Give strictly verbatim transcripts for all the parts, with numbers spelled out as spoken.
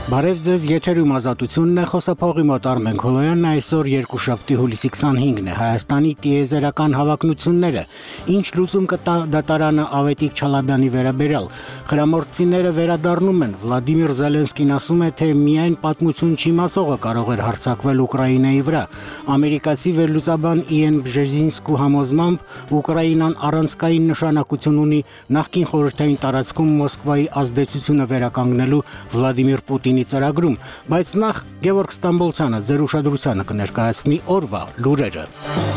Բարև ձեզ, եթերում ազատությունն է, խոսափողի մոտ Արմեն Քոլոյանն, այսօր երկուշաբթի հուլիսի քսանհինգն է, Հայաստանի տիեզերական հավակնությունները, ինչ լուծում կտա դատարանը Ավետիք Չալաբյանի վերաբերյալ, խրամորձիները վերադառնում են, Վլադիմիր Զելենսկին ասում է, թե միայն պատմություն չիմացողը կարող էր հարձակվել Ուկրաինայի վրա, ամերիկացի վերլուծաբան Իեն Բժեզինսկու համոզմամբ Ուկրաինան առանցքային նշանակություն ունի նախկին խորհրդային տարածքում Մոսկվայի ազդեցությունը վերականգնելու Վլադիմիր Պուտինի ծրագրում, բայց նախ Գևորգ Ստամբոլցյանը ձեր ուշադրությանը կներկայացնի օրվա լուրերը։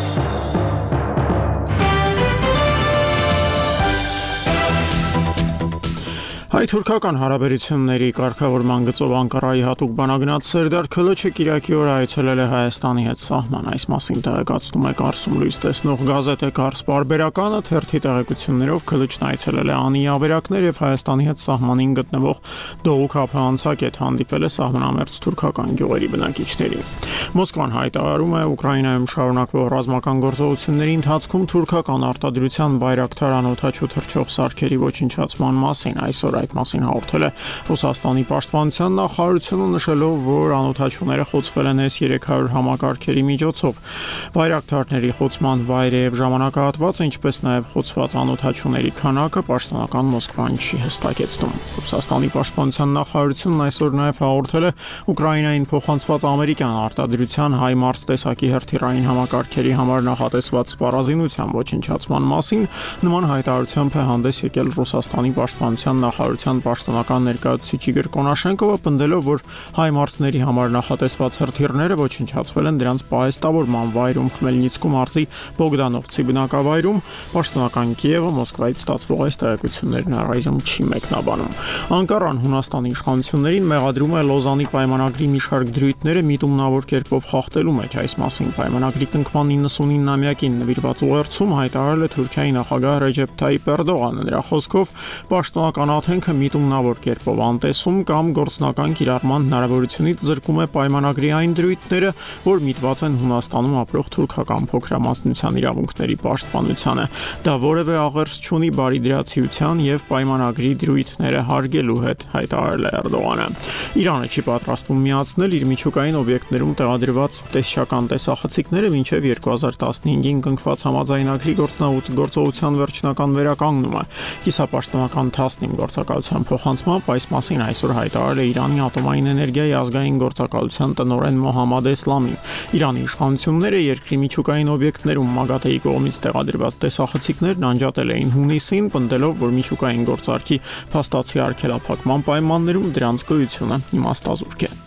Հայ-թուրքական հարաբերությունների կարգավորման գծով Անկարայի հատուկ բանագնաց Սերդար Քլոչը կիրակի օրը այցելել է Հայաստանի հետ սահման, այս մասին տեղեկացնում է Կարսում լույս տեսնող գազետը Կարս պարբերականը, թերթի տեղեկություններով Քլոչն այցելել է Անի ավերակներ եւ Հայաստանի հետ սահմանին գտնվող Դողուկափը անցակետ հանդիպել է սահմանամերձ թուրքական գյուղերի բնակիչներին։ Մոսկվան հայտարարում է Ուկրաինայում շարունակվող ռազմական գործողությունների ընթացքում թուրքական արտադրության Բայրակթար անօդաչու թռչող սարքերի ոչնչացման մասին, այսօր այդ մասին հաղորդել է Ռուսաստանի պաշտպանության նախարարությունը, նշելով, որ անօդաչուները խոցվել են էս երեք հարյուր համակարգերի միջոցով։ Բայրակթարների խոցման վայրը եւ ժամանակահատվածը, ինչպես նաեւ խոցված անօդաչուների քանակը պաշտոնական Մոսկվան չի հստակեցնում։ Ռուսաստանի պաշտպանության նախարարությունն այսօր նաեւ հաղորդել է Ուկրաինային փոխանցված ամերիկյան արտադրության Հայմարս տեսակի հրթիռային համակարգերի համար նախատեսված սպառազինության ոչնչացման մասին։ Նման հայտարարությամբ է հանդես եկել Ռուսաստանի պաշտպանության նախարարության պաշտոնական ներկայացուցիչ Իգոր Կոնաշենկովը, պնդելով, որ Հայմարսների համար նախատեսված հրթիռները ոչնչացվել են դրանց պահեստավորման վայրում Խմելնիցկու մարզի Բոգդանովցի բնակավայրում։ Պաշտոնական Կիևը Մոսկվայից ստացվող այս տեղեկություններն առայժմ չի մեկնաբանում։ Անկարան Հունաստանի իշխանություններին մեղադրում է Լոզանի պայմանագրի մի շարք դրույթները միտումնավոր կերպով խախտելու մեջ, այս մասին պայմանագրի կնքման իննսունինամյակին նվիրված ուղերձում հայտարարել է Թուրքիայի նախագահ Ռեջեփ Թայիպ Էրդողանը։ Նրա խոսքով պաշտոնական աթենքը միտումնավոր կերպով անտեսում կամ գործնական կիրառման հնարավորությունից զրկում է պայմանագրի այն դրույթները, որ միտված են Հունաստանում ապրող թուրքական փոքրամասնության իրավունքների պաշտպանությանը։ Դա որևէ աղերս չունի բարիդրացիության եւ պայմանագրի դրույթները հարգելու հետ, հայտարարել է Էրդողանը։ Իրանը չի պատրաստվում միացնել իր միջուկային օբյեկտներում տեղադրված տեսչական տեսախցիկները մինչև երկու հազար տասնհինգին կնքված համաձայնագրի գործողության վերջնական վերականգնումը։ Կիսապաշտոնական թասնիմ գործակալության փոխանցմամբ այս մասին այսօր հայտարարել է Իրանի ատոմային էներգիայի ազգային գործակալության տնօրեն Մոհամմադ Էսլամին։ Իրանի իշխանությունները երկրի միջուկային օբյեկտներում ՄԱԳԱԹԷ-ի կողմից տեղադրված տեսախցիկներն անջատել էին հունիսին, պնդելով, որ միջուկային գործարքի փաստացի արգելափակման պայմաններում դրանց գոյությունը իմաստազուրկ է։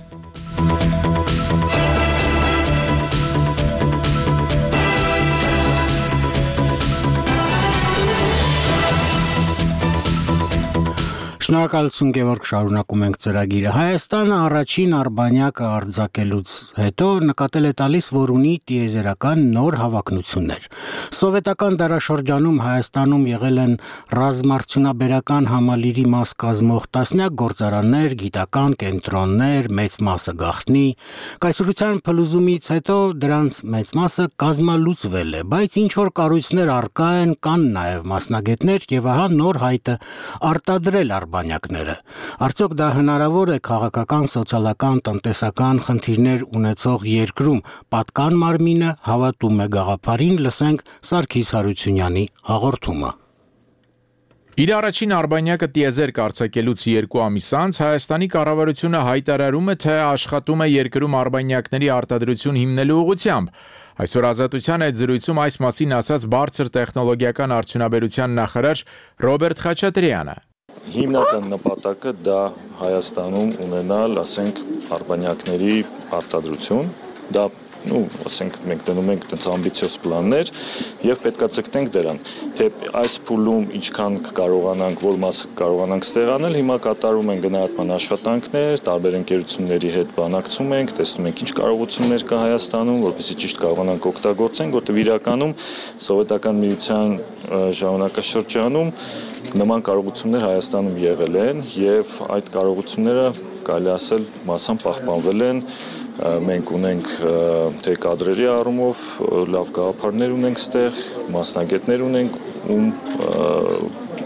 Շնորհակալություն Գևորգ, շարունակում ենք ծրագիրը։ Հայաստանը առաջին արբանյակը արձակելուց հետո նկատել է տալիս, որ ունի տիեզերական նոր հավակնություններ։ Սովետական դարաշրջանում Հայաստանում եղել են ռազմարդյունաբերական համալիրի մաս կազմող տասնյակ գործարաններ, գիտական կենտրոններ, մեծ մասը գաղտնի։ Կայսրության փլուզումից հետո դրանց մեծ մասը կազմալուծվել է, բայց ինչ որ կառույցներ առկա են, կան նաև մասնագետներ եւ ահա նոր հայտը արտադրել արբանյակները։ Արդյոք դա հնարավոր է քաղաքական, սոցիալական, տնտեսական խնդիրներ ունեցող երկրում։ Պատկան մարմինը հավատում է գաղափարին, լսենք Սարգիս Հարությունյանի հաղորդումը։ Իր առաջին արբանյակը տիեզերք արձակելուց երկու ամիս անց Հայաստանի կառավարությունը հայտարարում է, թե աշխատում է երկրում արբանյակների արտադրություն հիմնելու ուղղությամբ։ Այսօր Ազատության այդ զրույցում այս մասին ասաց բարձր տեխնոլոգիական արդյունաբերության նախարար Ռոբերտ Խաչատրյանը։ Հիմնական նպատակը դա Հայաստանում ունենալ, ասենք, արբանյակների արտադրություն, դա Ну, ասենք մենք դնում ենք այդպես ամբիցիոզ պլաններ եւ պետքա ցկտենք դրան, թե այս փուլում ինչքան կարողանանք, որ մասը կարողանանք ստեղանել, հիմա կատարում են գնահատման աշխատանքներ, տարբեր ընկերությունների հետ բանակցում ենք, տեսնում ենք ինչ կարողություններ կա Հայաստանում, որպեսզի ճիշտ կարողանանք օգտագործենք, որտեղ իրականում Սովետական միության ժամանակաշրջանում նման կարողություններ Հայաստանում եղել են եւ այդ կարողությունները կարելի ասել մասամբ պահպանվել են։ Մենք ունենք թե կադրերի առումով լավ գաղափարներ ունենք ստեղ, մասնագետներ ունենք, ում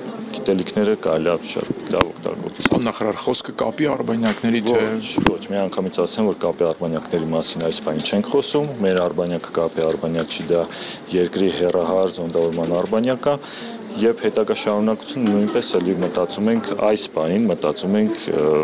գիտելիքները կարելի է շատ լավ օգտագործել։ Նախարար խոսքը կապի արբանյակների թե ոչ, մի անգամից ասեմ, որ կապի արբանյակների մասին այս բանի չենք խոսում, մեր արբանյակը կապի արբանյակ չի, դա երկրի հեռահար զոնդավորման արբանյակ է, եւ հետագա շարունակությունը նույնպես էլի մտածում ենք այս բանին, մտածում ենք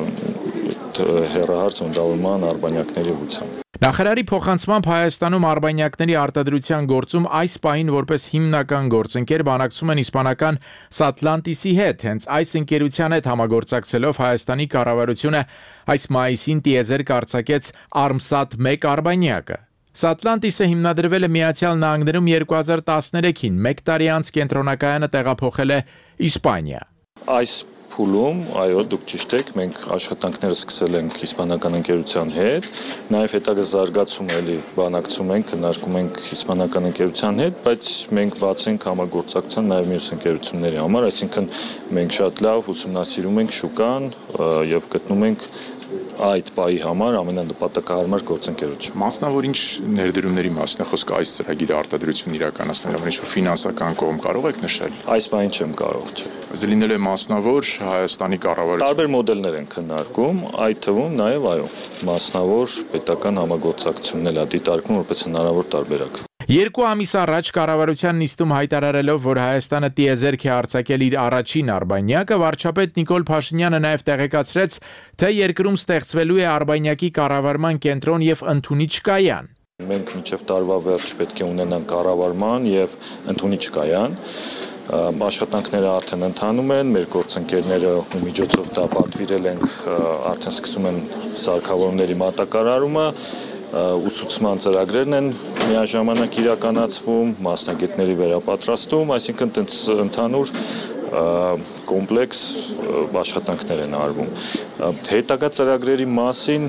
հեռահար զոնդավորման արբանյակների ուղղությամբ։ Նախարարի փոխանցմամբ Հայաստանում արբանյակների արտադրության գործում այս պահին որպես հիմնական գործընկեր բանակցում են իսպանական Satlantis-ի հետ, հենց այս ընկերության հետ համագործակցելով Հայաստանի կառավարությունը այս մայիսին տիեզերք արձակեց Armsat մեկ արբանյակը։ Satlantis-ը հիմնադրվել է Միացյալ Նահանգներում երկու հազար տասներեքին, մեկ տարի անց կենտրոնակայանը տեղափոխել է Իսպանիա։ Այս փուլում, այո, դուք ճիշտ եք, մենք աշխատանքները սկսել ենք իսպանական ընկերության հետ, նաև հետագա զարգացում էլի բանակցում ենք, քննարկում ենք իսպանական ընկերության հետ, բայց մենք բաց ենք համագործակցության նաև մյուս ընկերությունների համար, այսինքն մենք շատ լավ ուսումնասիրում ենք շուկան եւ գտնում ենք այդ պայի համար ամենանպատակահարմար գործընկերոջ։ Մասնավոր ինչ ներդրումների մասին է խոսքը այս ծրագիրը արտադրությունն իրականացնելու համար, ինչ-որ ֆինանսական կողմ կարող եք նշել։ Այս բանին չեմ կարող, չէ։ Ըստ լինելու է մասնավոր Հայաստանի կառավարությունը։ Տարբեր մոդելներ են քննարկում, այդ թվում նաև այո, մասնավոր պետական համագործակցությունն է դիտարկվում որպես հնարավոր տարբերակ։ Երկու ամիս առաջ կառավարության նիստում հայտարարելով, որ Հայաստանը տիեզերք է արձակել իր առաջին արբանյակը, վարչապետ Նիկոլ Փաշինյանը նաև տեղեկացրեց, թե երկրում ստեղծվելու է արբանյակի կառավարման կենտրոն եւ ընդունիչ կայան։ Մենք մինչև տարվա վերջ պետք է ունենանք կառավարման եւ ընդունիչ կայան։ Աշխատանքները արդեն ընթանում են, մեր գործընկերները ու միջոցով դա պատվիրել ենք, արդեն սկսում են սարքավորումների մատակարարումը, ուսուցման ծրագրերն են միաժամանակ իրականացվում, մասնագետների վերապատրաստում, այսինքն տենց ընդհանուր կոմպլեքս աշխատանքներ են արվում։ Հետագա ծրագրերի մասին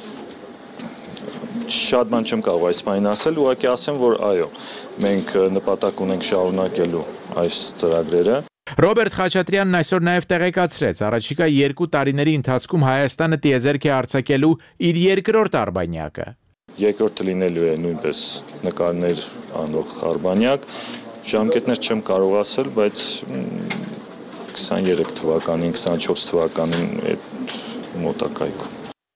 շատ բան չեմ կարող այս բանին ասել, ուղղակի ասեմ, որ այո, մենք նպատակ ունենք շարունակելու այս ծրագրերը։ Ռոբերտ Խաչատրյանն այսօր նաև տեղեկացրեց, առաջիկա երկու տարիների ընթացքում Հայաստանը տիեզերք է արձակելու իր երկրորդ արբանյակը։ Երկրորդը լինելու է նույնպես նկարներ անող արբանյակ, ժամկետներ չեմ կարող ասել, բայց քսաներեք թվականին, քսանչորս թվականին այդ մոտակայքում։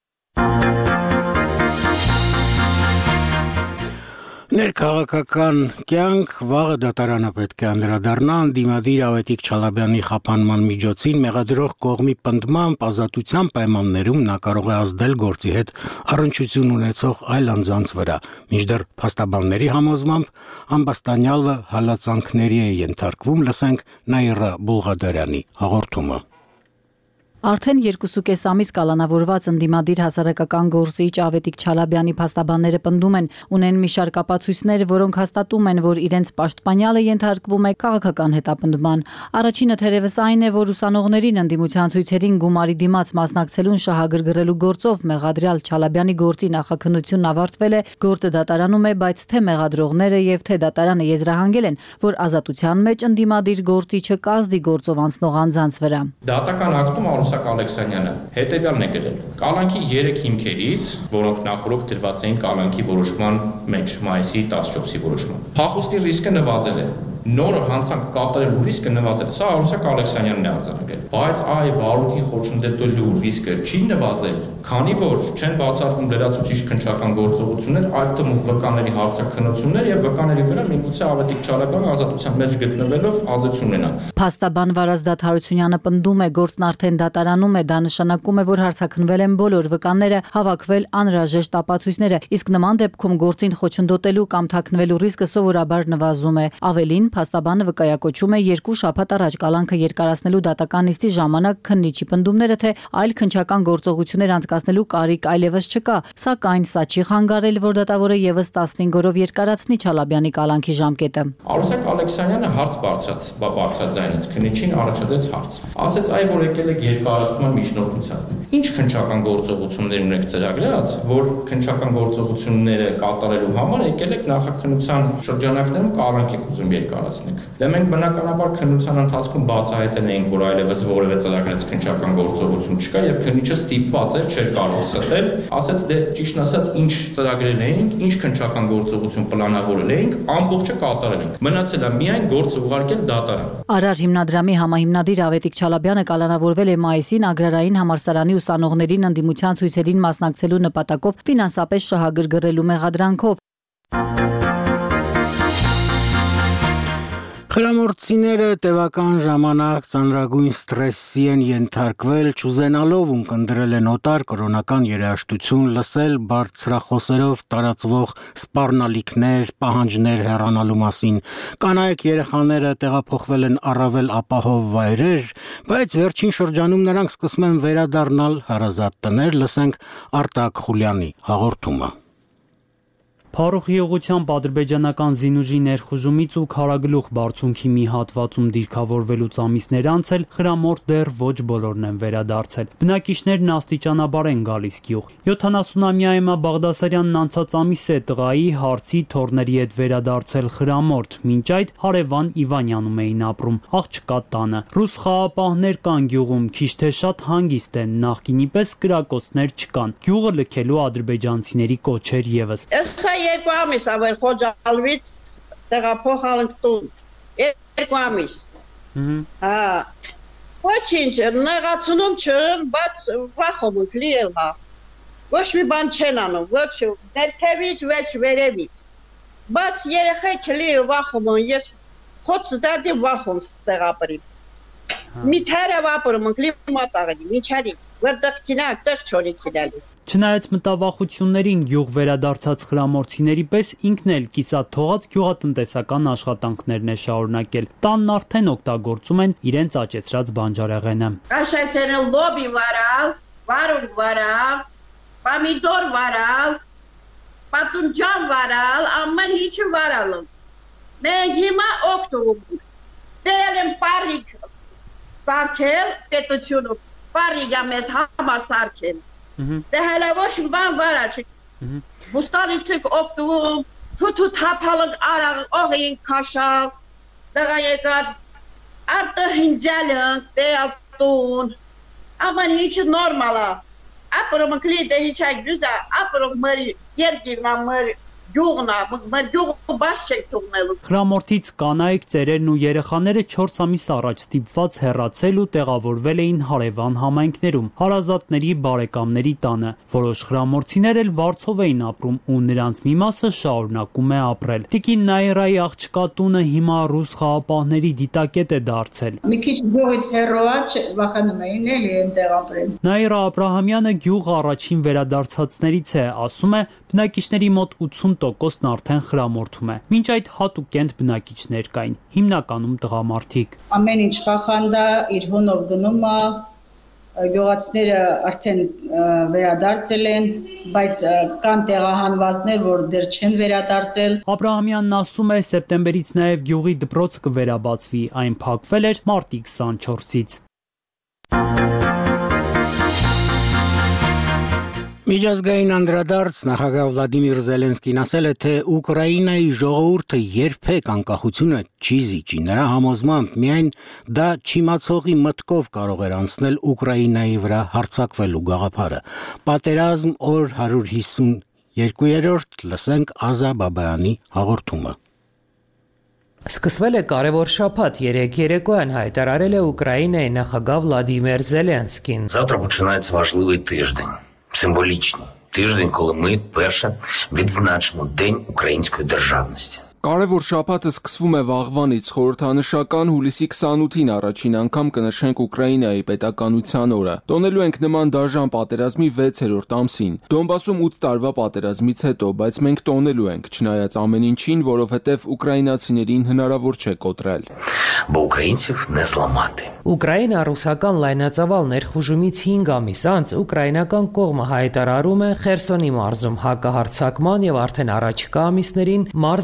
Ներքաղաքական կյանք վաղը դատարանը պետք է անդրադառնան դիմադիր Ավետիք Չալաբյանի խափանման միջոցին մեղադրող կողմի պնդմամբ ազատության պայմաններում նա կարող է ազդել գործի հետ առնչություն ունեցող այլ անձանց վրա, մինչդեռ փաստաբանների համոզմամբ ամբաստանյալը հալածանքների է ենթարկվում, լսենք Նաիրա Բուլղադարյանի հաղորդումը։ Արդեն երկուսուկես ամիս կալանավորված ընդդիմադիր հասարակական գործիչ Ավետիք Չալաբյանի փաստաբանները պնդում են, ունեն մի շարք ապացույցներ, որոնք հաստատում են, որ իրենց պաշտպանյալը ենթարկվում է քաղաքական հետապնդման։ Առաջինը թերևս այն է, որ ուսանողներին ընդդիմության ցույցերին գումարի դիմաց մասնակցելուն շահագրգռելու գործով մեղադրյալ Չալաբյանի գործի նախաքննությունն ավարտվել է, գործը դատարանում է, բայց թե մեղադրողները եւ թե դատարանը եզրահանգել են, որ ազատության մեջ ընդդիմադիր գործիչը կազդի գործով անցնող անձանց վրա։ Դատական ակտում Ալեքսանյանը հետևյալն է գրել. Կալանքի երեք հիմքերից, որոնք նախորդ դրված էին կալանքի որոշման մեջ, մայիսի տասնչորսի որոշման։ Փախուստի ռիսկը նվազել է։ Նոր հանցանք կատարելու ռիսկը նվազել է։ Սա Արուսակ Ալեքսանյանն է արձանագրել։ Բայց այ վարույթին խոչընդոտելու ռիսկը չի նվազել, քանի որ չեն բացառվում լրացուցիչ քննչական գործողություններ, այդ թվում վկաների հարցաքննություններ եւ վկաների վրա միգուցե Ավետիք Չալաբյանը ազատության մեջ գտնվելով ազատություն ունենա։ Փաստաբան Վարազ Դադարությունյանը պնդում է, գործն արդեն դատարանում է, դա նշանակում է, որ հարցաքննվել են բոլոր վկաները, հավաքվել անհրաժեշտ ապացույցները, իսկ նման դեպքում գործին խոչընդոտելու կամ թաքնվելու ռիսկը սովորաբար նվազում է։ Ավելին, փաստաբանը վկայակոչում է երկու շաբաթ առաջ կալանքը երկարացնելու դատական նիստի ժամանակ քննիչի պնդումները, թե այլ քննչական գործողություններ անցկացնելու կարիք այլևս չկա, սակայն սա չի խանգարել, որ դատավորը եւս տասնհինգ օրով երկարացնի Չալաբյանի կալանքի ժամկետը։ Արուսակ Ալեքսանյանը հարց բարձրաց, բարձրաձայնեց քննիչին, առաջադրեց հարց։ Ասեց այ որ եկել եք երկարացման միջնորդությամբ։ Ինչ քննչական գործողություններ ունեք ծրագրած, որ քննչական գործողությունները կատարելու համար եկել եք նախաքննության շրջանակներում կալանք եք ուզում երկարացնել։ տարածնենք։ Դե մենք բնականաբար քննության ընթացքում բացահայտել էինք, որ այլևս որևէ ծրագրից քննչական գործողություն չկա եւ քննիչը ստիպված էր, չէր կարող ստել, ասաց դե ճիշտ ասած ինչ ծրագրել էինք, ինչ քննչական գործողություն պլանավորել էինք, ամբողջը կատարել ենք։ Մնացել է միայն գործը ուղարկել դատարան։ Արար հիմնադրամի համահիմնադիր Ավետիք Չալաբյանը կալանավորվել է մայիսին Ագրարային համալսարանի ուսանողներին ընդդիմության ցույցերին մասնակցելու նպատակով ֆինանսապես շահագրգռելու մեղադրանքով։ Խրամորձիները տևական ժամանակ ծանրագույն սթրեսի են ենթարկվել, չուզենալով ունկնդրել են օտար կրոնական երաժշտություն, լսել բարձրախոսերով տարածվող սպառնալիքներ, պահանջներ հեռանալու մասին։ Կանայք երեխաները տեղափոխվել են առավել ապահով վայրեր, բայց վերջին շրջանում նրանք սկսում են վերադառնալ հարազատ տներ, լսենք Արտակ Խուլյանի հաղորդումը։ Փառուխի ուղղությամբ ադրբեջանական զինուժի ներխուժումից ու քարագլուխ բարձունքի մի հատվածում դիրքավորվելուց ամիսներ անցել, խրամորդ դեռ ոչ բոլորն են վերադարձել։ Բնակիչներն աստիճանաբար են գալիս գյուղ։ յոթանասունամյա Էմմա Բաղդասարյանն անցած ամիս է տղայի, հարցի, թոռների հետ վերադարձել խրամորդ, մինչ այդ հարևան Իվանյանում էին ապրում, աղջկա տանը։ Ռուս խաղապահներ կան գյուղում, քիչ թե շատ հանգիստ են, նախկինի պես կրակոցներ չկան։ Գյուղը լքելու ադրբեջանցիների կոչեր եւս։ Երկու ամիս ավեր խոջալվից տեղափոխանք տուն, երկու ամիս, հա, ոչինչ, նեղացունում չըն, բայց վախում ենք լիել հա, ոչ մի բան չեն անում, ոչ ներքևից, ոչ վերևից, բայց երեխեք լիել վախում են, ես խոց դարդի վախում ստեղապրիմ, մի թերև ապրում ենք լիվ մատաղելի, մինչարի, վերդեղ կինակ, տեղ չորի կինալի։ Չնայած մտավախություններին գյուղ վերադարձած խրամորձիների պես ինքն էլ կիսատ թողած գյուղատնտեսական աշխատանքներն է շարունակել։ Տանն արդեն օգտագործում են իրենց աճեցրած բանջարեղենը։ Աշակերտները լոբի վարալ, վարուր վարալ, պամիդոր վարալ, պատունջան վարալ, ամեն ինչը վարալ եմ։ Մենք հիմա օգտվում ենք։ Բերել եմ պարիկ սարքել, պետությունում, պարիգա մեզ համար սարքել։ Դե հələ ոչ մի բան վարա չի, բուստանից եք օգտվում, թութու թապալıq արաղ, օղին կաշալ, դղա եկած, արտը հինջալնք, դեալ տուն, ամեն ինչը նորմալ է, ապրում կլի դե հիչակ դուզա, ապրում մր երգիրնա, մր գյուղնա, մր գյուղը բաց չեք թողնելու։ Խրամորդից կանայք, ծերերն ու երեխաները չորս ամիս առաջ ստիպված հեռացել ու տեղավորվել էին հարևան համայնքներում, հարազատների, բարեկամների տանը։ Որոշ խրամորդցիներ էլ Վարչով էին ապրում ու նրանց մի մասը շարունակում է ապրել։ Տիկին Նաիրայի աղջկա տունը հիմա ռուս խաղապահների դիտակետ է դարձել։ Մի քիչ գյուղից հեռուած վախենում էին էլի այնտեղ ապրել։ Նաիրա Աբրահամյանը գյուղ առաջին վերադարձածներից է, ասում է, բնակիչների մոտ ութսուն տոկոսն արդեն խրամորդում է։ Մինչ այդ հատուկենտ բնակիչներ կային, հիմնականում տղամարդիկ։ Ամեն ինչ խախանդա իր հունով գնում է, գյուղացիները արդեն վերադարձել են, բայց կան տեղահանվածներ, որ դեռ չեն վերադարձել։ Աբրահամյանն ասում է, սեպտեմբերից նաև գյուղի դպրոցը կվերաբացվի, այն փակվել էր մարտի քսանչորսից։ Միջազգային անդրադարձ նախագահ Վլադիմիր Զելենսկին ասել է, թե Ուկրաինայի ժողովուրդը երբեք անկախությունը չի զիջի։ Նրա համոզմամբ միայն դա չիմացողի մտքով կարող էր անցնել Ուկրաինայի վրա հարձակվելու գաղափարը։ Պատերազմ օր հարյուր հիսունյոթերորդ լսենք Ազա Բաբայանի հաղորդումը։ Սկսվել է կարևոր շաբաթ, երեկ երեկոյան հայտարարել է Ուկրաինայի նախագահ Վլադիմիր Զելենսկին։ Завтра починається важливий тиждень. Символічний тиждень, коли ми вперше відзначимо День української державності. Կարևոր շաբաթը սկսվում է վաղվանից, խորհրդանշական հուլիսի քսանութին առաջին անգամ կնշենք Ուկրաինայի պետականության օրը։ Տոնելու ենք նման դաժան պատերազմի վեցերորդ ամսին։ Դոնբասում ութ տարվա պատերազմից հետո, բայց մենք տոնելու ենք, չնայած ամեն ինչին, որովհետև ուկրաինացիներին հնարավոր չէ կոտրել։ Бо українців не зламати. Ուկրաինա-ռուսական լայնածավալ ներխուժումից հինգ ամիս անց ուկրաինական կողմը հայտարարում է Խերսոնի մարզում հակահարձակման եւ արդեն առաջիկա ամիսներին մարզն ազատ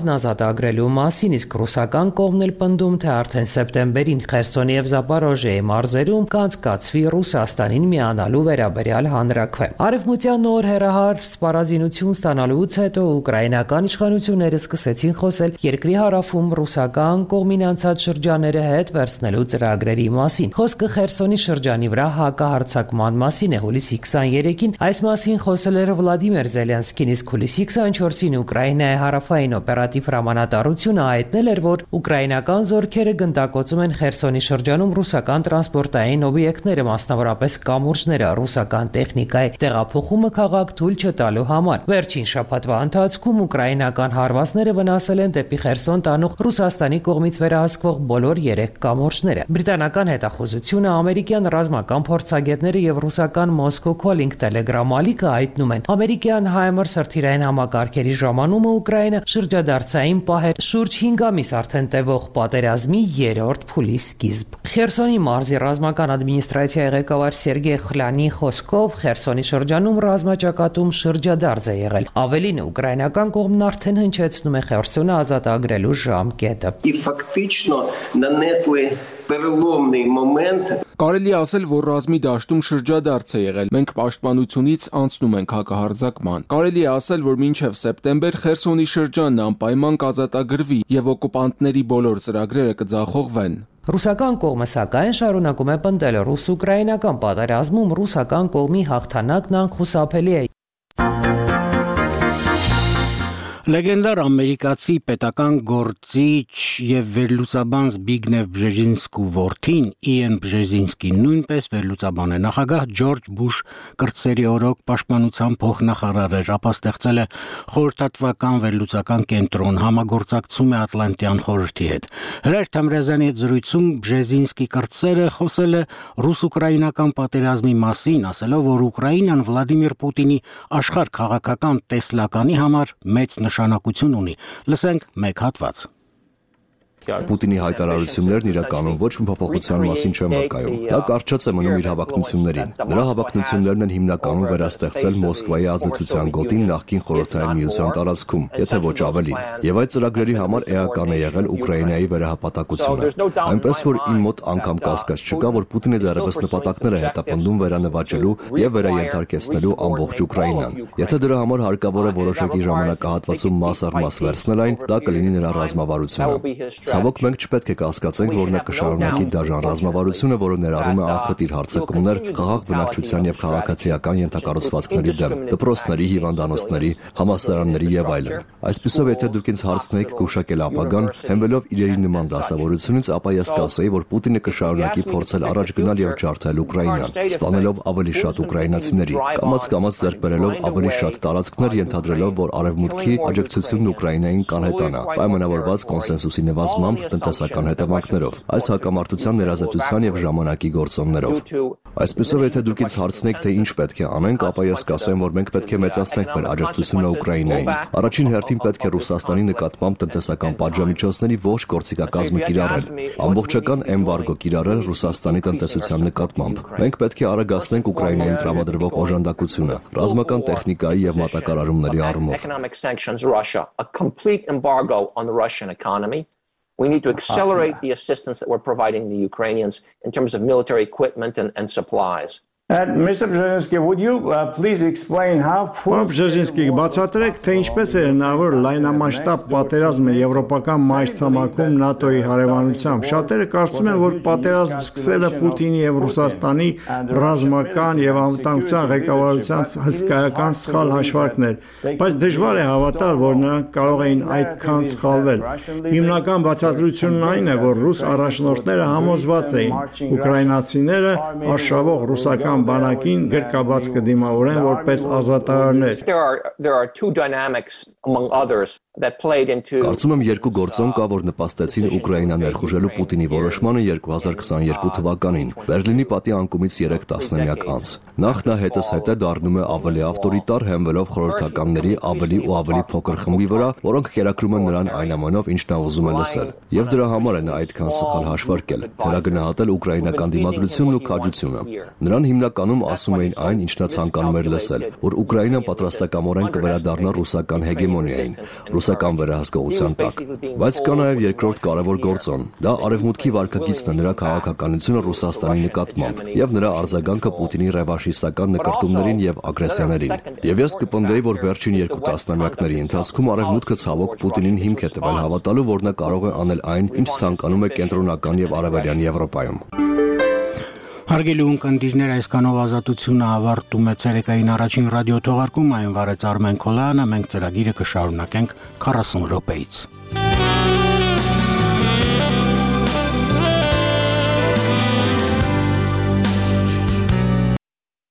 ազատագրելու մասին, իսկ ռուսական կողմն էլ պնդում, թե արդեն սեպտեմբերին Խերսոնի եւ Զապորոժիեի մարզերում կանցկացվի Ռուսաստանին միանալու վերաբերյալ հանրաքվե։ Արևմտյան նոր հերահար սպառազինություն ստանալուց հետո ուկրաինական իշխանությունները սկսեցին խոսել երկրի հարավում ռուսական կողմին անցած շրջանները հետ վերցնելու ծրագրերի մասին։ Խոսքը Խերսոնի շրջանի վրա հակահարձակման մասին է։ Հուլիսի քսաներեքին այս մասին խոսել էր Վլադիմիր Զելենսկին, իսկ հուլիսի քսանչորսին Ուկրաինայի հարավային օպերատիվ հրամանատարությունը հայտնել էր, որ ուկրաինական զորքերը գնդակոծում են Խերսոնի շրջանում ռուսական տրանսպորտային օբյեկտները, մասնավորապես կամուրջները, ռուսական տեխնիկայի տեղափոխումը քաղաք թույլ չտալու համար։ Վերջին շաբաթվա ընթացքում ուկրաինական հարվածները վնասել են դեպի Խերսոն տանող Ռուսաստանի կողմից վերահսկվող բոլոր երեք կամուրջները։ Բրիտանական հետախուզությունը, ամերիկյան ռազմական փորձագետները եւ ռուսական Moscow Calling Telegram ալիքը հայտնում են, ամերիկյան Հայմար սրտիրային համակարգերի ժամանումը Ուկրաինա շրջադարձային պահեր շուրջ հինգ ամիս արդեն տևող պատերազմի երրորդ փուլի սկիզբ։ Խերսոնի մարզի ռազմական ադմինիստրացիայի ղեկավար Սերգեյ Խլյանի խոսքով Խերսոնի շրջանում ռազմաճակատում շրջադարձ է եղել։ Ավելին, ուկրաինական կողմն արդեն հնչեցնում է Խերսոնը ազատագրելու ժամկետը։ Կարելի ասել, որ ռազմի դաշտում շրջադարձ է եղել։ Մենք պաշտպանությունից անցնում ենք հակահարձակման։ Կարելի է ասել, որ մինչև սեպտեմբեր Խերսոնի շրջանն անպայման կազատագրվի եւ օկուպանտների բոլոր ծրագրերը կձախողվեն։ Ռուսական կողմը սակայն շարունակում է պնդել, ռուս-ուկրաինական պատերազմում ռուսական կողմի հաղթանակն անխուսափելի է։ Լեգենդար ամերիկացի պետական գործիչ եւ վերլուծաբան Զբիգնև Բժեզինսկու որդին Իեն Բժեզինսկին նույնպես վերլուծաբան է։ Նախագահ Ջորջ Բուշ կրտսերի օրոք պաշտպանության փոխնախարար էր, ապա ստեղծել է խորհրդատվական վերլուծական կենտրոն, համագործակցում է Ատլանտյան խորհրդի հետ։ Հրեր Թամրազյանի հետ զրույցում Բժեզինսկի կրտսերը խոսել է ռուս-ուկրաինական պատերազմի մասին, ասելով, որ Ուկրաինան Վլադիմիր Պուտինի աշխարհ քաղաքական տեսլականի համար մեծ նշանակություն ունի։ Լսենք մեկ հատված։ Պուտինի հայտարարություններն իրականում ոչ մի փոփոխության մասին չեն վկայում։ Նա կարճած է մնում իր հավակնություններին։ Նրա հավակնություններն են հիմնականում վերաստեղծել Մոսկվայի ազատության գոտին նախկին խորհրդային միության տարածքում, եթե ոչ ավելին։ Եվ այդ ծրագրերի համար էական է եղել Ուկրաինայի վերահապատակությունը։ Այնպես որ իմ մոտ անգամ կասկած չկա, որ Պուտինը դեռևս նպատակներ է հետապնդում վերանվաճելու եւ վերաենթարկեցնելու ամբողջ Ուկրաինան։ Եթե դրա համար հարկավոր է որոշակի ժամանակահատվածում մաս առ մաս վերցնել այն, դա կլինի նրա ռազմավարությունը։ Ցավոք մենք չպետք է կասկածենք, որ նա կշարունակի դաժան ռազմավարությունը, որը ներառում է անխտիր հարձակումներ խաղաղ բնակչության եւ քաղաքացիական ենթակառուցվածքների դեմ, դպրոցների, հիվանդանոցների, համալսարանների եւ այլն։ Այսպիսով, եթե դուք ինձ հարցնեիք գուշակել ապագան, հենվելով իրերի նման դասավորությունից, ապա ես կասեի, որ Պուտինը կշարունակի փորձել առաջ գնալ եւ ջարդել Ուկրաինան, սպանելով ավելի շատ ուկրաինացիների, կամաց-կամաց ձեռք բերելով ավելի շատ տարածքներ, ենթադրելով, որ արևմուտքի աջակցությունն Ուկրաինային կանհետանա, պայմանավորված կոնսենսուսի նվազմամբ տնտեսական հետևանքներով, այս հակամարտության ներազետության եւ ժամանակի գործոններով։ Այսպեսով, եթե դուք ինձ հարցնեք, թե ինչ պետք է անենք, ապա ես կասեմ, որ մենք պետք է մեծացնենք մեր աջակցությունը Ուկրաինային։ Առաջին հերթին պետք է Ռուսաստանի նկատմամբ տնտեսական պատժամիջոցների ողջ գործիքակազմը կիրառել, ամբողջական էմբարգո կիրառել Ռուսաստանի տնտեսության նկատմամբ։ Մենք պետք է արագացնենք Ուկրաինային տրամադրվող օժանդակությունը, ռազմական տեխնիկայի եւ մատակարարումների առումով։ We need to accelerate the assistance that we're providing the Ukrainians in terms of military equipment and, and supplies. And Mister Brzezinski, would you uh, please explain how Պարոն Բժեզինսկի, բացատրեք, թե ինչպես է հնարավոր լայնամասշտաբ պատերազմը եվրոպական մայրցամաքում ՆԱՏՕ-ի հարևանությամբ։ Շատերը կարծում են, որ պատերազմ սկսելը Պուտինի եւ Ռուսաստանի ռազմական եւ անվտանգության ղեկավարության հսկայական սխալ հաշվարկն էր, բայց դժվար է հավատալ, որ նրանք կարող էին այդքան սխալվել։ Հիմնական բացատրությունն այն է, որ ռուս առաջնորդները համոզված էին, ուկրաինացիները արշավող ռուսական բանակին գրկաբաց կդիմավորեն որպես ազատարարներ։ There are there are two dynamics among others that played into Կարծում եմ երկու գործոն կա, որ նպաստեցին Ուկրաինա ներխուժելու Պուտինի որոշմանը երկու հազար քսաներկու թվականին, Բերլինի պատի անկումից երեք տասնամյակ անց։ Նախ նա հետս հետը դառնում է ավելի ավտորիտար, հենվելով խորհրդականների ավելի ու ավելի փոքր խմբի վրա, որոնք կերակրում են նրան այն ամենով, ինչ նա ուզում է լսել։ Եվ դրա համար է նա այդքան սխալ հաշվարկել, թերագնահատել ուկրաինական դիմադրությունն ու քաջությունը։ Նրան հիմնականում ասում էին այն, ինչ նա ցանկանում էր լսել, որ Ուկրաինան պատրաստակամորեն կվերադառնա ռուսական հեգեմոնիային։ ռուսական վերահսկողության տակ։ Բայց կա նաև երկրորդ կարևոր գործոն։ Դա արևմուտքի վարկագիծն է նրա քաղաքականությունը Ռուսաստանի նկատմամբ եւ նրա արձագանքը Պուտինի ռևանշիստական նկարտումներին եւ ագրեսիաներին։ Եվ ես կպնդեի, որ վերջին երկու տասնամյակների ընթացքում արևմուտքը ցավոք Պուտինին հիմք է տվել հավատալու, որ նա կարող է անել այն, ինչ ցանկանում է կենտրոնական եւ արևելյան Եվրոպայում։ Հարգելի ունկնդիրներ, այսքանով ազատությունը ավարտում է ցերեկային առաջին ռադիո թողարկումը, այն վարեց Արմեն Քոլյանը, մենք ծրագիրը կշարունակենք քառասուն րոպեից։